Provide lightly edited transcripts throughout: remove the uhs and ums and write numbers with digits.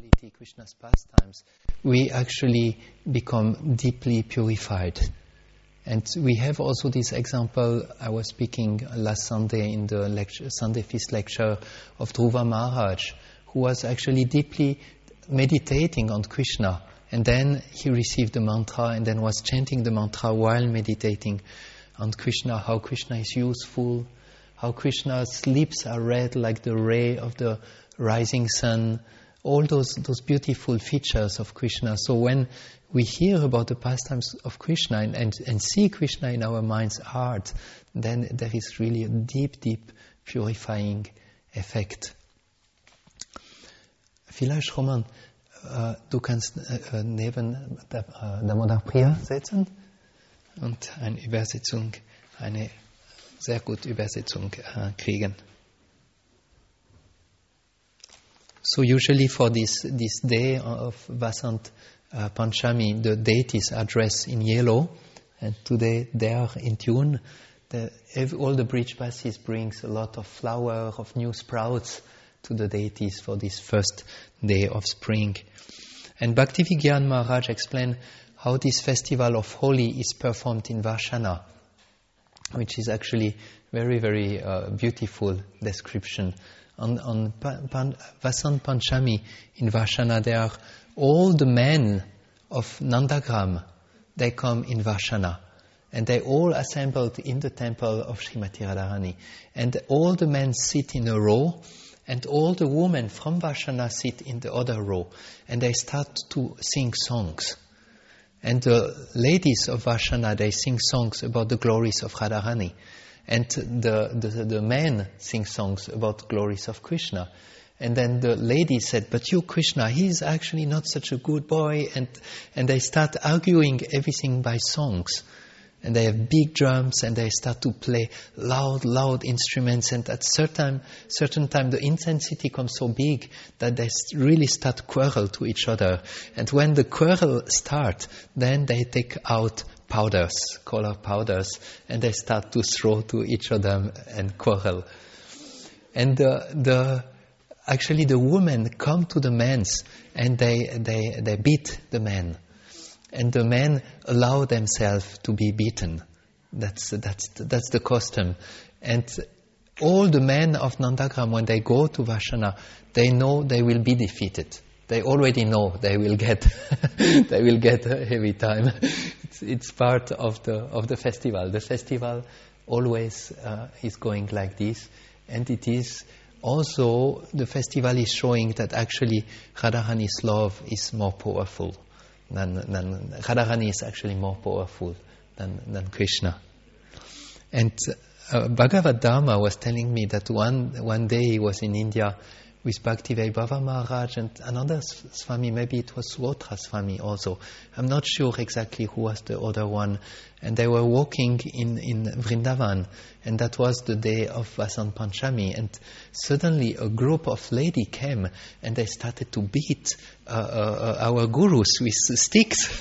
spirituality, Krishna's pastimes, we actually become deeply purified. And we have also this example. I was speaking last Sunday in the Sunday Feast lecture of Dhruva Maharaj, who was actually deeply meditating on Krishna. And then he received the mantra and then was chanting the mantra while meditating on Krishna, how Krishna is useful, how Krishna's lips are red like the ray of the rising sun, all those beautiful features of Krishna. So when we hear about the pastimes of Krishna and see Krishna in our mind's heart, then there is really a deep, deep purifying effect. Vielleicht, Roman, du kannst neben der Monarchia setzen und eine sehr gute Übersetzung kriegen. So usually for this day of Vasant Panchami, the deities are dressed in yellow, and today they are in tune. All the Brijbasis brings a lot of flower, of new sprouts to the deities for this first day of spring. And Bhaktivigyan Maharaj explained how this festival of Holi is performed in Vashana, which is actually very, very beautiful description. On Vasant Panchami in Vashana, there are all the men of Nandagram, they come in Vashana. And they all assembled in the temple of Srimati Radharani. And all the men sit in a row, and all the women from Vashana sit in the other row. And they start to sing songs. And the ladies of Vashana, they sing songs about the glories of Radharani. And the men sing songs about the glories of Krishna. And then the lady said, but you, Krishna, he's actually not such a good boy. And they start arguing everything by songs. And they have big drums, and they start to play loud instruments. And at certain time, the intensity comes so big that they really start to quarrel to each other. And when the quarrel starts, then they take out powders, color powders, and they start to throw to each other and quarrel. And actually the women come to the men, and they beat the men. And the men allow themselves to be beaten. That's the custom. And all the men of Nandagram, when they go to Vashana, they know they will be defeated. They already know they will get a heavy time. It's part of the festival. The festival always is going like this, and it is also the festival is showing that actually Radharani's love is more powerful. Radharani is actually more powerful than Krishna. And Bhagavad Dharma was telling me that one day he was in India with Bhaktivedanta Maharaj and another Swami, maybe it was Svotra Swami also. I'm not sure exactly who was the other one. And they were walking in Vrindavan, and that was the day of Vasant Panchami. And suddenly a group of ladies came, and they started to beat our gurus with sticks.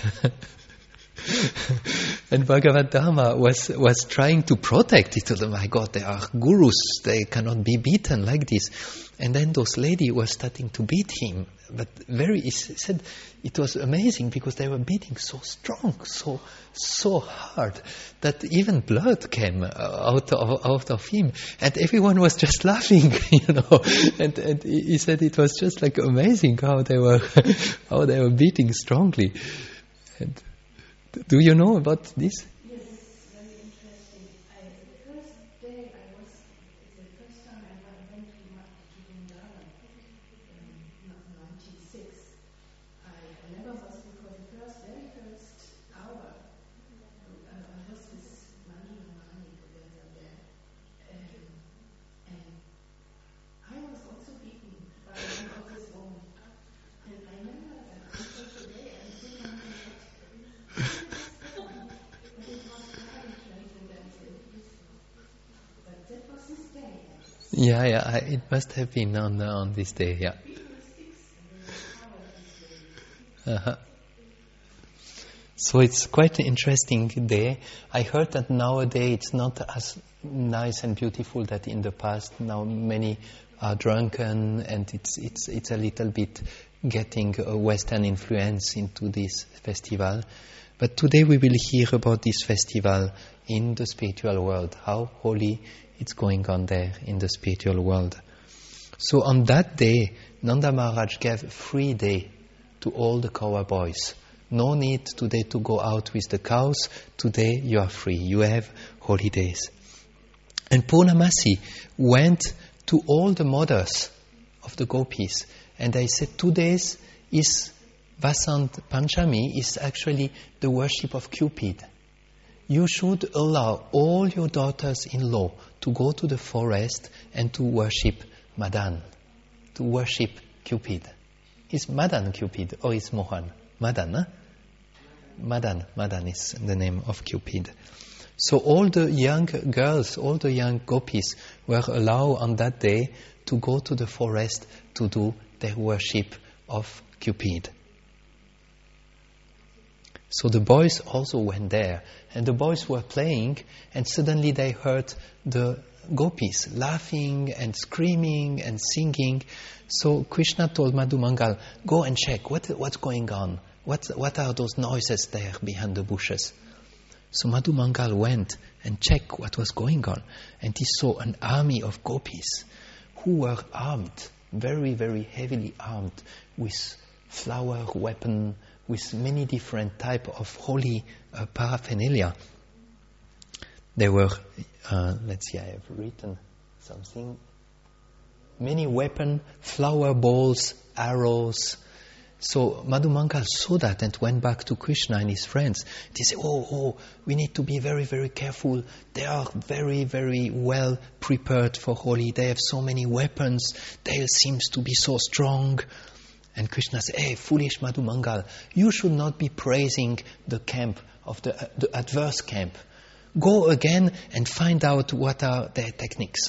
And Bhagavad Dharma was trying to protect. He told them, my God, they are gurus, they cannot be beaten like this. And then those ladies were starting to beat him. But he said it was amazing because they were beating so strong, so hard, that even blood came out of him. And everyone was just laughing, And he said it was just like amazing how they were beating strongly. And do you know about this? Yes, very interesting. The first day it's the first time I went to Vrindavan in 1996. I never was before the very first hour. I was with Manju and Mani together there. And I was also beaten by one of this woman. And I remember that until today I didn't understand. Yeah, it must have been on this day, yeah. So it's quite an interesting day. I heard that nowadays it's not as nice and beautiful that in the past. Now many are drunken, and it's a little bit getting a Western influence into this festival. But today we will hear about this festival in the spiritual world, how holy it's going on there in the spiritual world. So on that day, Nanda Maharaj gave a free day to all the cowboys. No need today to go out with the cows. Today you are free. You have holidays. And Purnamasi went to all the mothers of the gopis, and they said 2 days is Vasant Panchami is actually the worship of Cupid. You should allow all your daughters-in-law to go to the forest and to worship Madan, to worship Cupid. Is Madan Cupid or is Mohan? Madan, huh? Madan is the name of Cupid. So all the young girls, all the young gopis were allowed on that day to go to the forest to do their worship of Cupid. So the boys also went there, and the boys were playing, and suddenly they heard the gopis laughing and screaming and singing. So Krishna told Madhu Mangal, go and check what's going on. What are those noises there behind the bushes? So Madhu Mangal went and checked what was going on, and he saw an army of gopis who were armed, very, very heavily armed, with flower weapon, with many different type of holy paraphernalia. There were, let's see, I have written something. Many weapon, flower balls, arrows. So Madhu Mangal saw that and went back to Krishna and his friends. They said, oh, we need to be very, very careful. They are very, very well prepared for Holi. They have so many weapons. They seem to be so strong. And Krishna said, hey, foolish Madhu Mangal, you should not be praising the camp of the adverse camp. Go again and find out what are their techniques.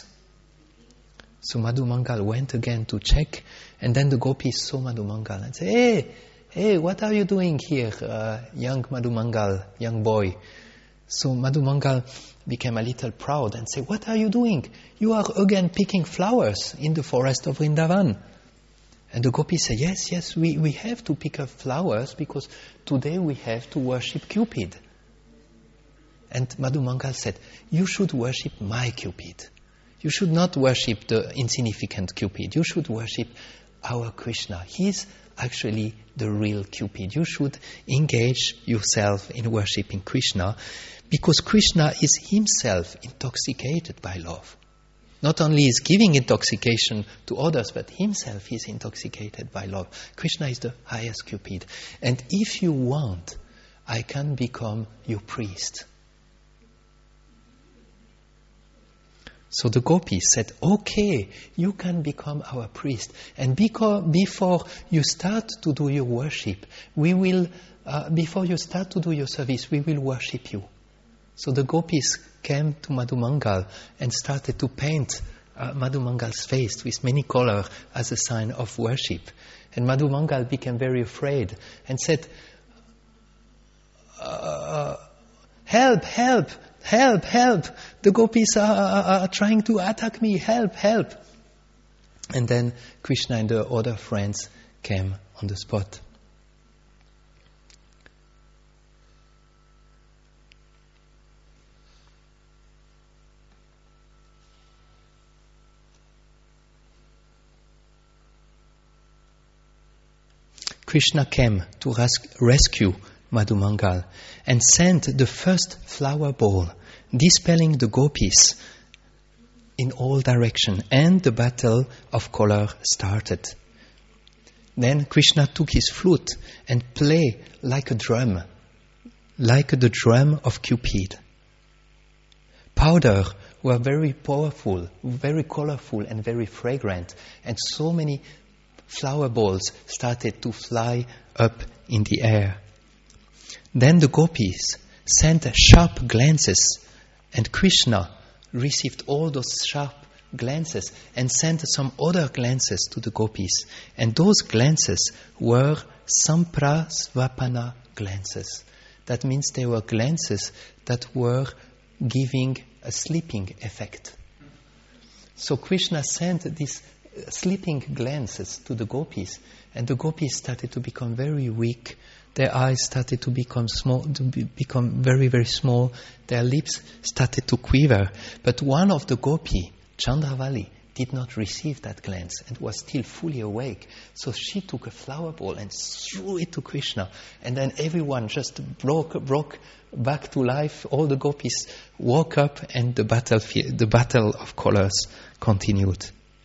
So Madhu Mangal went again to check, and then the gopis saw Madhu Mangal and said, hey, what are you doing here, young Madhu Mangal, young boy? So Madhu Mangal became a little proud and said, what are you doing? You are again picking flowers in the forest of Vrindavan. And the gopis said, yes, we have to pick up flowers because today we have to worship Cupid. And Madhu Mangal said, you should worship my Cupid. You should not worship the insignificant Cupid. You should worship our Krishna. He's actually the real Cupid. You should engage yourself in worshipping Krishna because Krishna is himself intoxicated by love. Not only is giving intoxication to others, but himself is intoxicated by love. Krishna is the highest Cupid. And if you want, I can become your priest. So the gopis said, okay, you can become our priest. And before you start to do your worship, before you start to do your service, we will worship you. So the gopis came to Madhu Mangal and started to paint Madhu Mangal's face with many colors as a sign of worship. And Madhu Mangal became very afraid and said, help! The gopis are trying to attack me. Help! And then Krishna and the other friends came on the spot. Krishna came to rescue Madhu Mangal and sent the first flower ball, dispelling the gopis in all directions, and the battle of color started. Then Krishna took his flute and played like a drum, like the drum of Cupid. Powder were very powerful, very colorful and very fragrant, and so many flower balls started to fly up in the air. Then the gopis sent sharp glances, and Krishna received all those sharp glances and sent some other glances to the gopis. And those glances were samprasvapana glances. That means they were glances that were giving a sleeping effect. So Krishna sent these slipping glances to the gopis, and the gopis started to become very weak. Their eyes started to become small, become very, very small. Their lips started to quiver. But one of the gopi, Chandravali, did not receive that glance and was still fully awake. So she took a flower ball and threw it to Krishna. And then everyone just broke back to life. All the gopis woke up and the battle of colors continued.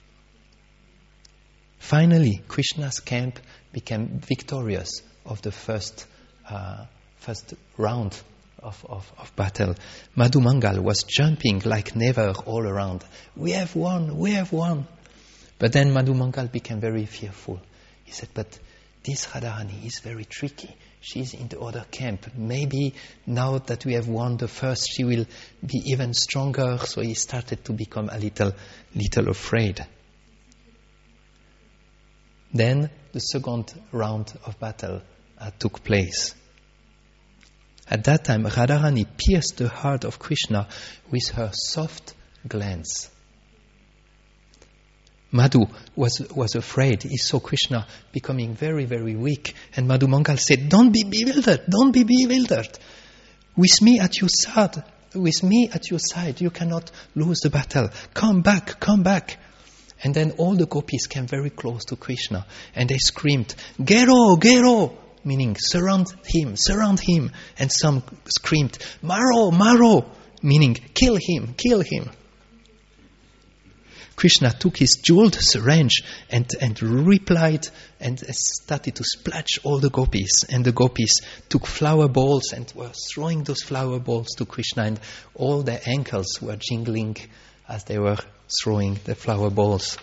Finally, Krishna's camp became victorious of the first round of battle. Madhumangal was jumping like never all around. We have won, we have won. But then Madhumangal became very fearful. He said, but this Radharani is very tricky. She's in the other camp. Maybe now that we have won the first, she will be even stronger. So he started to become a little afraid. Then the second round of battle took place. At that time, Radharani pierced the heart of Krishna with her soft glance. Madhu was afraid. He saw Krishna becoming very, very weak. And Madhumangal said, don't be bewildered, don't be bewildered. With me at your side, you cannot lose the battle. Come back, come back. And then all the gopis came very close to Krishna and they screamed, Gero, Gero, meaning surround him. And some screamed, Maro, Maro, meaning kill him. Krishna took his jeweled syringe and replied and started to splash all the gopis. And the gopis took flower balls and were throwing those flower balls to Krishna, and all their ankles were jingling as they were throwing the flower balls.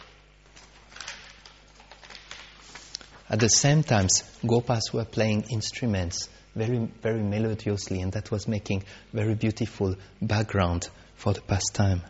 At the same time, gopas were playing instruments very, very melodiously, and that was making very beautiful background for the pastime.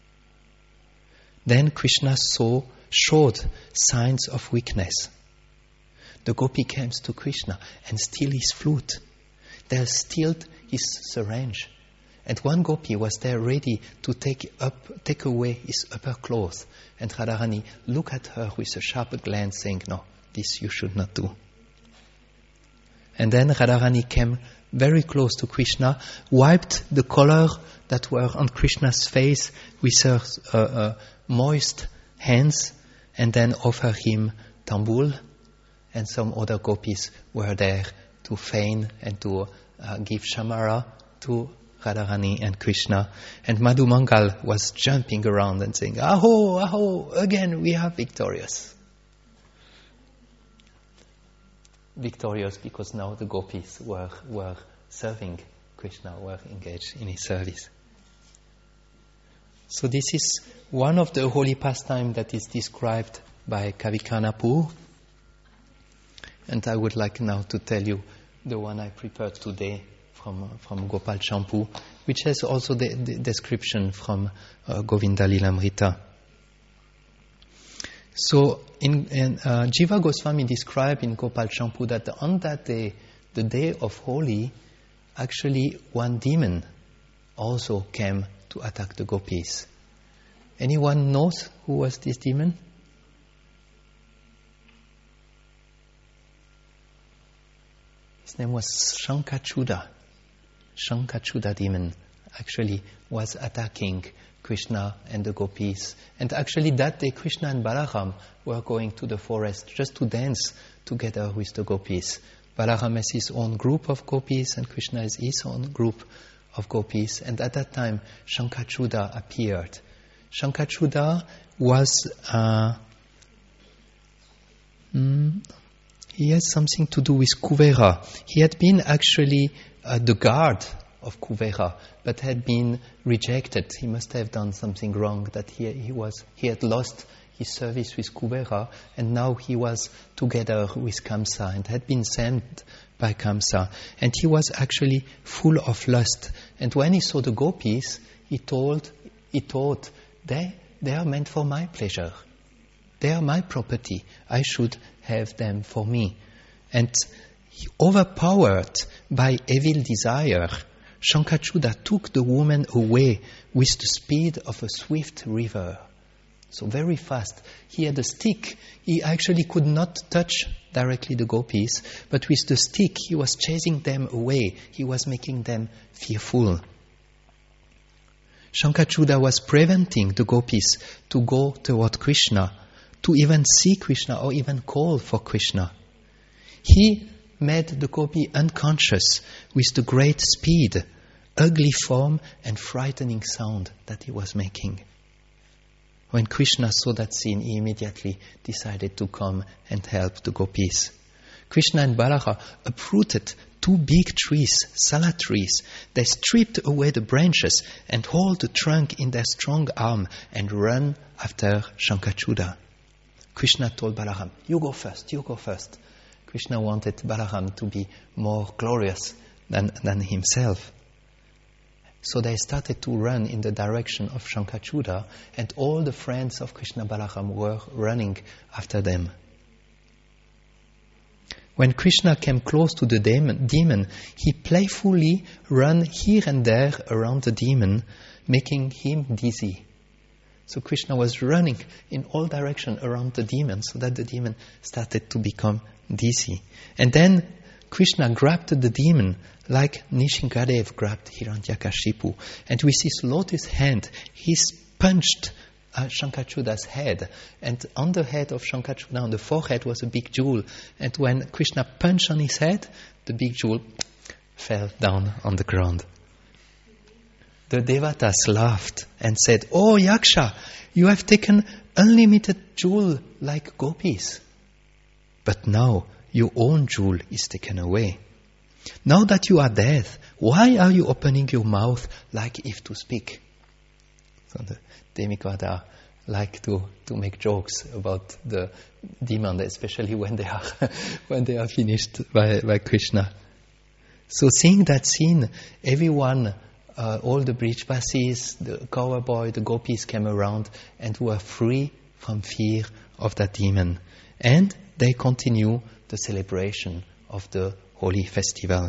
Then Krishna showed signs of weakness. The gopi came to Krishna and steal his flute. They stilled his syringe. And one gopi was there ready to take away his upper clothes. And Radharani looked at her with a sharp glance, saying, no, this you should not do. And then Radharani came very close to Krishna, wiped the color that were on Krishna's face with her moist hands, and then offered him tambul. And some other gopis were there to feign and to give shamara to Radharani and Krishna. And Madhumangal was jumping around and saying, Aho, Aho, again we are victorious. Victorious because now the gopis were serving Krishna, were engaged in his service. So this is one of the holy pastimes that is described by Kavi Karnapur. And I would like now to tell you the one I prepared today from Gopal Champu, which has also the description from Govinda Lilamrita. So in Jiva Goswami described in Gopal Champu that on that day, the day of Holi, actually one demon also came to attack the gopis. Anyone knows who was this demon? His name was Shankachuda. Shankachuda demon actually was attacking Krishna and the gopis. And actually that day Krishna and Balaram were going to the forest just to dance together with the gopis. Balaram has his own group of gopis and Krishna has his own group of gopis. And at that time Shankachuda appeared. Shankachuda was he has something to do with Kuvera. He had been actually the guard of Kuvera, but had been rejected. He must have done something wrong, that he had lost his service with Kuvera, and now he was together with Kamsa and had been sent by Kamsa. And he was actually full of lust. And when he saw the gopis, he thought, they are meant for my pleasure. They are my property. I should have them for me. And overpowered by evil desire, Shankachuda took the woman away with the speed of a swift river. So very fast. He had a stick. He actually could not touch directly the gopis, but with the stick he was chasing them away. He was making them fearful. Shankachuda was preventing the gopis to go toward Krishna, to even see Krishna or even call for Krishna. He made the gopi unconscious with the great speed, ugly form and frightening sound that he was making. When Krishna saw that scene, he immediately decided to come and help the gopis. Krishna and Balara uprooted 2 big trees, salad trees. They stripped away the branches and hold the trunk in their strong arm and run after Shankachuda. Krishna told Balaram, you go first. Krishna wanted Balaram to be more glorious than himself. So they started to run in the direction of Shankachuda, and all the friends of Krishna Balaram were running after them. When Krishna came close to the demon, he playfully ran here and there around the demon, making him dizzy. So Krishna was running in all directions around the demon, so that the demon started to become dizzy. And then Krishna grabbed the demon like Nishingadev grabbed Hiranyakashipu. And with his lotus hand, he punched Shankachuda's head. And on the head of Shankachuda, on the forehead, was a big jewel. And when Krishna punched on his head, the big jewel fell down on the ground. The Devatas laughed and said, "Oh Yaksha, you have taken unlimited jewel like gopis. But now your own jewel is taken away. Now that you are dead, why are you opening your mouth like if to speak?" So the demigods like to make jokes about the demon, especially when they are finished by Krishna. So seeing that scene, everyone, all the Brijvasis, the cowboy, the gopis came around and were free from fear of that demon. And they continue the celebration of the holy festival.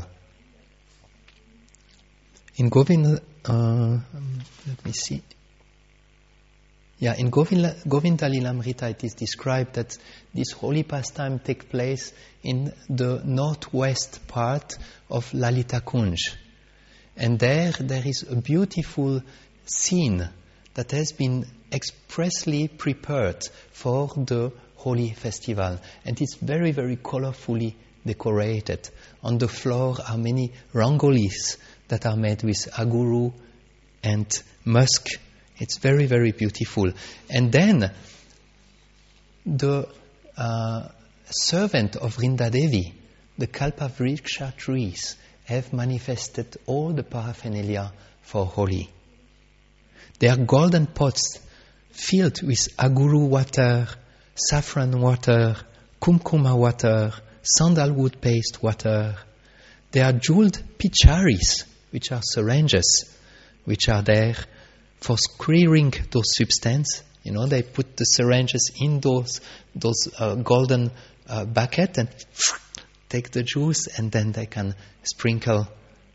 In Govinda, let me see. Yeah, in Govinda Lilamrita it is described that this holy pastime takes place in the northwest part of Lalita Kunj. And there is a beautiful scene that has been expressly prepared for the holy festival. And it's very, very colorfully decorated. On the floor are many rangolis that are made with aguru and musk. It's very, very beautiful. And then the servant of Vrindadevi, the Kalpavriksha trees, have manifested all the paraphernalia for Holi. They are golden pots filled with aguru water, saffron water, kumkuma water, sandalwood paste water. They are jeweled picharis, which are syringes, which are there for squeezing those substances. You know, they put the syringes in those golden bucket and take the juice, and then they can sprinkle.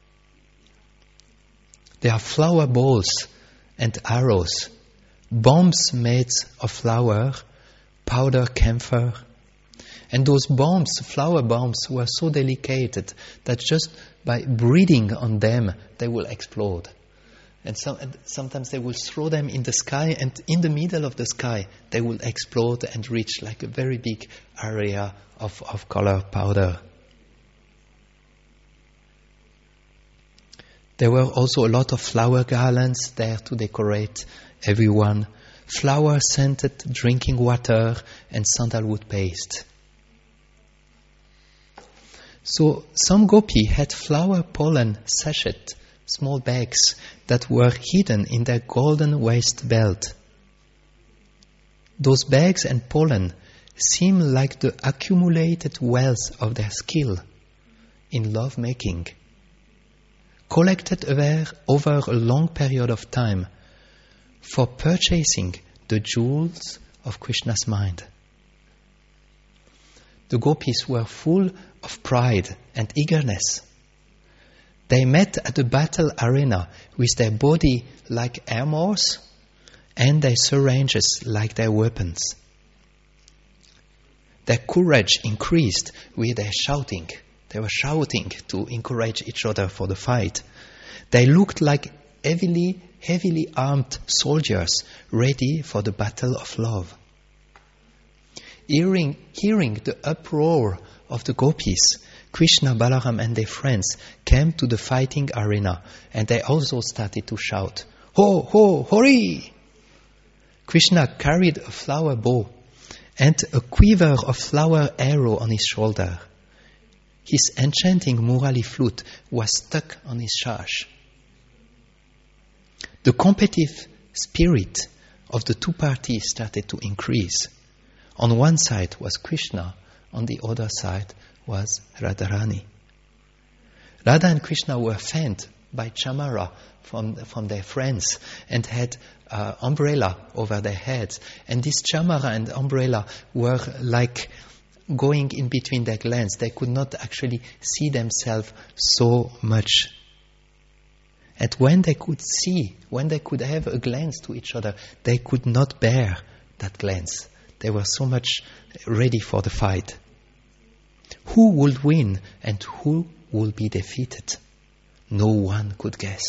There are flower balls and arrows, bombs made of flower, powder camphor. And those bombs, flower bombs, were so delicate that just by breathing on them, they will explode. And sometimes they will throw them in the sky, and in the middle of the sky, they will explode and reach like a very big area of color powder. There were also a lot of flower garlands there to decorate everyone. Flower-scented drinking water and sandalwood paste. So some gopi had flower pollen sachet, small bags that were hidden in their golden waist belt. Those bags and pollen seem like the accumulated wealth of their skill in love-making, collected over a long period of time for purchasing the jewels of Krishna's mind. The gopis were full of pride and eagerness. They met at the battle arena with their body like armors and their syringes like their weapons. Their courage increased with their shouting. They were shouting to encourage each other for the fight. They looked like heavily armed soldiers ready for the battle of love. Hearing the uproar of the gopis, Krishna, Balaram and their friends came to the fighting arena, and they also started to shout, "Ho, ho, hori!" Krishna carried a flower bow and a quiver of flower arrow on his shoulder. His enchanting Murali flute was stuck on his sash. The competitive spirit of the two parties started to increase. On one side was Krishna, on the other side was Radharani. Radha and Krishna were fanned by chamara from their friends and had umbrella over their heads. And this chamara and umbrella were like going in between their glands. They could not actually see themselves so much. And when they could have a glance to each other, they could not bear that glance. They were so much ready for the fight. Who would win and who would be defeated? No one could guess.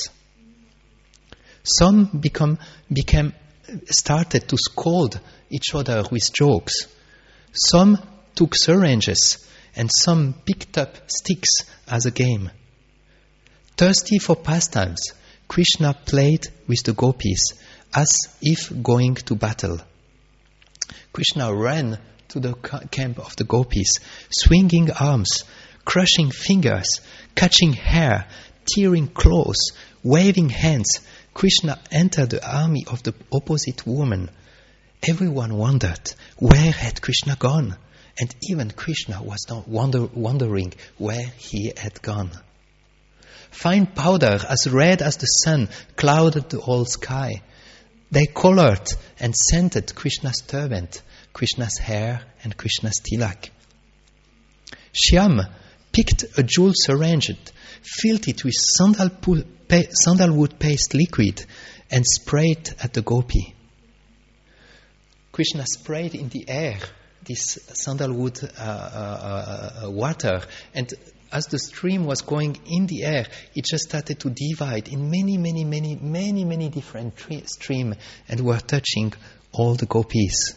Some started to scold each other with jokes. Some took syringes and some picked up sticks as a game. Thirsty for pastimes, Krishna played with the gopis as if going to battle. Krishna ran to the camp of the gopis, swinging arms, crushing fingers, catching hair, tearing clothes, waving hands. Krishna entered the army of the opposite woman. Everyone wondered, where had Krishna gone? And even Krishna was not wondering where he had gone. Fine powder, as red as the sun, clouded the whole sky. They colored and scented Krishna's turban, Krishna's hair, and Krishna's tilak. Shyam picked a jewel syringe, filled it with sandalwood paste liquid, and sprayed at the gopi. Krishna sprayed in the air this sandalwood water, and as the stream was going in the air, it just started to divide in many different streams and were touching all the gopis.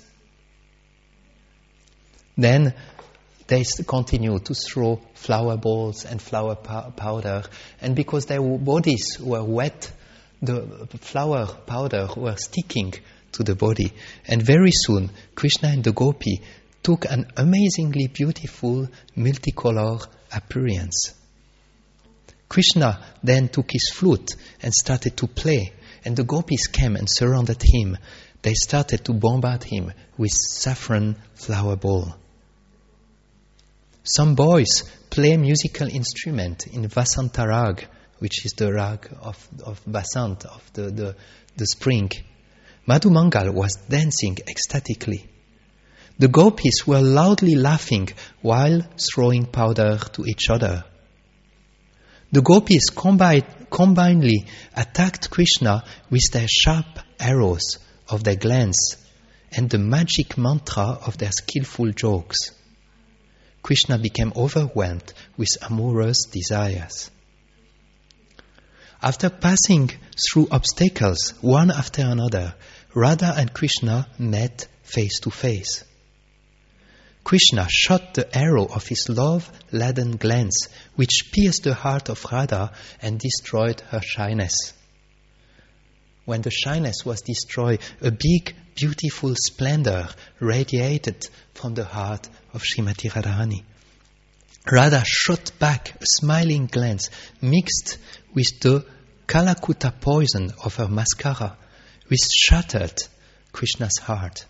Then they continued to throw flower balls and flower powder, and because their bodies were wet, the flower powder were sticking to the body. And very soon, Krishna and the gopi took an amazingly beautiful multicolor appearance. Krishna then took his flute and started to play, and the gopis came and surrounded him. They started to bombard him with saffron flower ball. Some boys play musical instrument in Vasanta rag, which is the rag of Vasant, of the spring. Madhu Mangal was dancing ecstatically. The gopis were loudly laughing while throwing powder to each other. The gopis combinedly attacked Krishna with their sharp arrows of their glance and the magic mantra of their skillful jokes. Krishna became overwhelmed with amorous desires. After passing through obstacles one after another, Radha and Krishna met face to face. Krishna shot the arrow of his love-laden glance, which pierced the heart of Radha and destroyed her shyness. When the shyness was destroyed, a big, beautiful splendor radiated from the heart of Srimati Radharani. Radha shot back a smiling glance mixed with the Kalakuta poison of her mascara, which shattered Krishna's heart.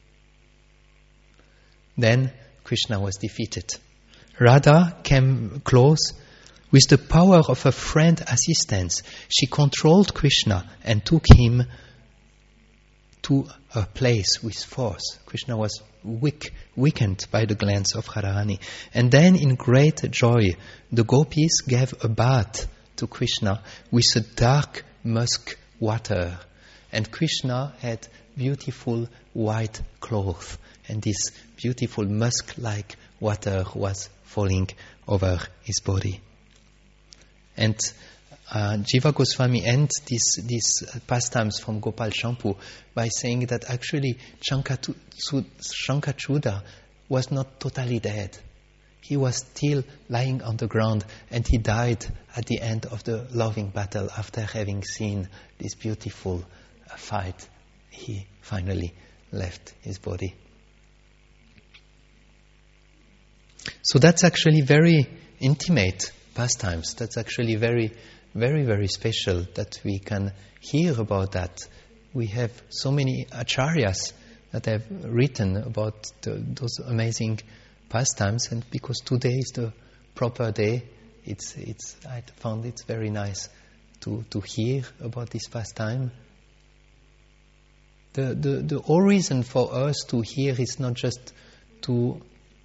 Then Krishna was defeated. Radha came close. With the power of her friend assistance, she controlled Krishna and took him to her place with force. Krishna was weakened by the glance of Radharani. And then in great joy, the gopis gave a bath to Krishna with a dark musk water. And Krishna had beautiful white clothes, and this beautiful musk-like water was falling over his body. And Jiva Goswami ends these pastimes from Gopal Champu by saying that actually Shankachuda was not totally dead. He was still lying on the ground, and he died at the end of the loving battle after having seen this beautiful fight. He finally left his body. So that's actually very intimate pastimes. That's actually very, very, very special that we can hear about that. We have so many acharyas that have written about those amazing pastimes, and because today is the proper day, I found it very nice to hear about this pastime. The whole reason for us to hear is not just to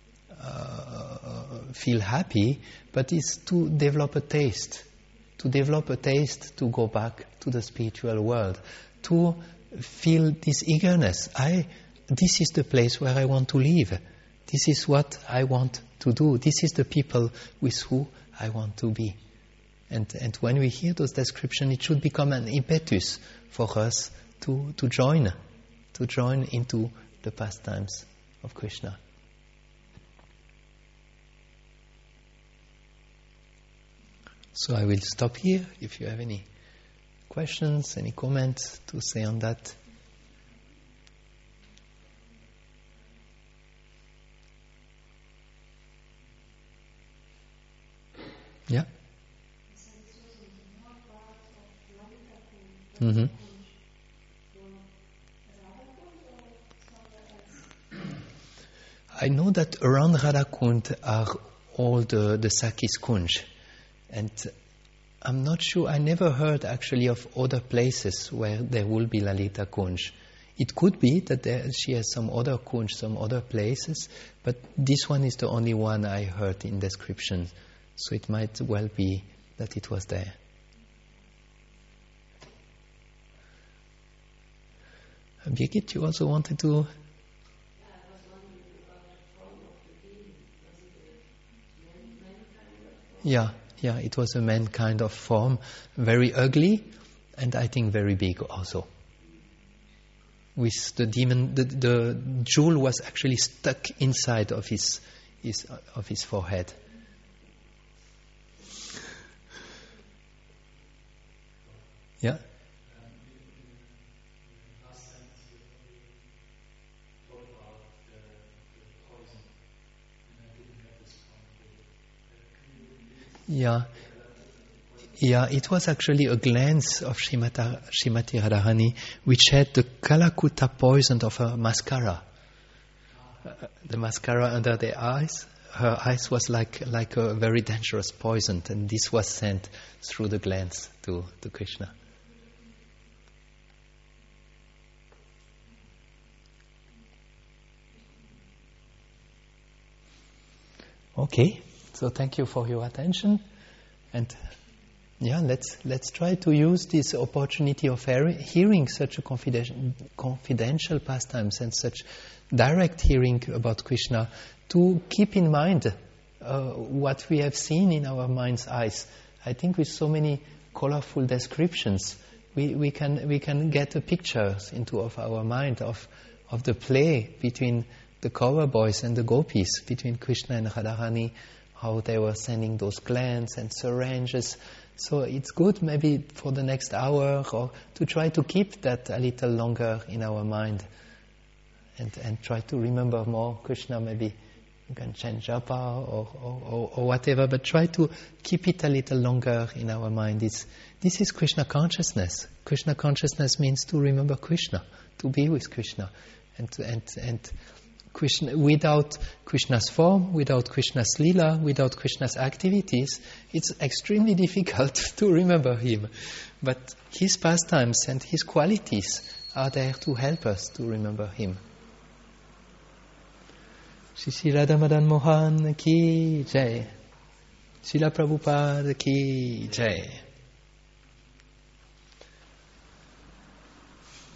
feel happy, but is to develop a taste. To develop a taste to go back to the spiritual world. To feel this eagerness. This is the place where I want to live. This is what I want to do. This is the people with who I want to be. And when we hear those descriptions, it should become an impetus for us to join into the pastimes of Krishna. So I will stop here. If you have any questions, any comments to say on that. Yeah. Mm-hmm. I know that around Radhakund are all the Sakis Kunj, and I'm not sure, I never heard actually of other places where there will be Lalita Kunj. It could be that she has some other Kunj, some other places, but this one is the only one I heard in description. So it might well be that it was there. Birgit, you also wanted to? Yeah, it was a man kind of form, very ugly, and I think very big also. With the demon, the jewel was actually stuck inside of his forehead. Yeah. Yeah, it was actually a glance of Srimati Radharani which had the Kalakuta poison of her mascara. The mascara under the eyes, her eyes was like a very dangerous poison, and this was sent through the glance to Krishna. Okay, so thank you for your attention, and let's try to use this opportunity of hearing such a confidential pastimes and such direct hearing about Krishna to keep in mind what we have seen in our mind's eyes. I think with so many colorful descriptions, we can get a pictures into of our mind of the play between the Kaura boys and the gopis, between Krishna and Radharani, how they were sending those glands and syringes. So it's good maybe for the next hour or to try to keep that a little longer in our mind and try to remember more Krishna. Maybe you can chant japa or whatever, but try to keep it a little longer in our mind. This is Krishna consciousness. Krishna consciousness means to remember Krishna, to be with Krishna, and Krishna, without Krishna's form, without Krishna's lila, without Krishna's activities, it's extremely difficult to remember him. But his pastimes and his qualities are there to help us to remember him. Shri Radha Madan Mohan ki jai. Srila Prabhupada ki jai.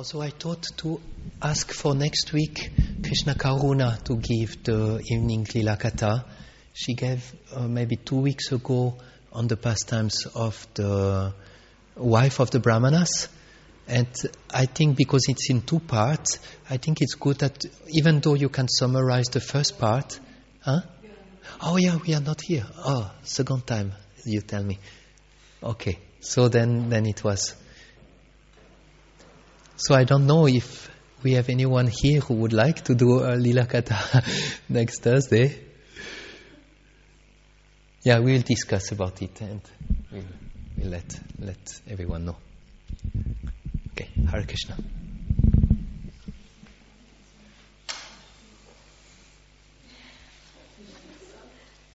Also, I thought to ask for next week Krishna Karuna to give the evening Lila Katha. She gave maybe 2 weeks ago on the pastimes of the wife of the Brahmanas. And I think because it's in 2 parts, I think it's good that even though you can summarize the first part. Huh? Oh yeah, we are not here. Oh, second time, you tell me. Okay, so then it was. So I don't know if we have anyone here who would like to do a Lila Katha next Thursday. Yeah, we'll discuss about it and we'll let everyone know. Okay, Hare Krishna.